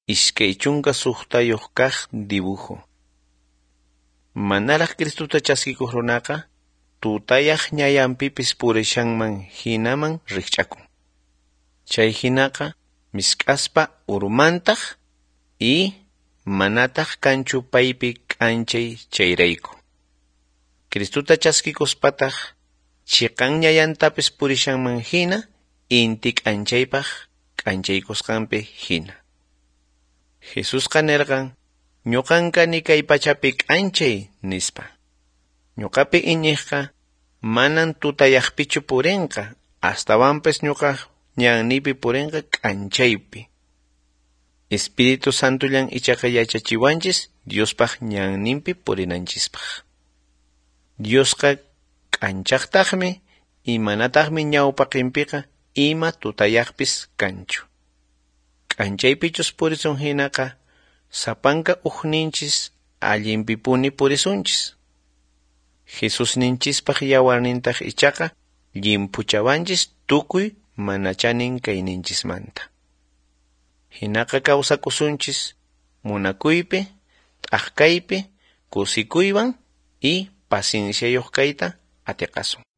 iskay chunka suqtayuq kaq dibujo. Manaraq Cristuta chaskikuq runaqa tutayaq ñayanpipis purishanman hinaman rikch'akun. Chay hinaqa misk'aspa urmantaq y manataq kanchu paypi k'anchay chayrayku. Cristuta chaskikuspataq chiqan ñayantapis purishanman hina inti k'anchaypaq k'anchaykusqanpi hina. Jesusqa nirqan ñuqankani kay pachapi k'anchay nispa. Ñuqapi iñiqqa manan tutayaqpichu purinqa, astawanpis ñuqa ñannipi purinqa k'anchaypi. Espiritu Santullan ichaqa yachachiwanchis Diospaq ñanninpi purinanchispaq. Diosqa k'anchaqtaqmi imanataqmi ñawpaqinpiqa ima tutayaqpis kanchu. K'anchaypichus purisun hinaqa sapanka uqninchis allinpipuni purisunchis. Jesusninchispaq yawarnintaq ichaqa llimpuchawanchis tukuy mana chanin kayninchismanta. Hinaqa kawsakusunchis munakuypi, t'aqkaypi, kusikuywan y pacienciayuq kayta atiqasun.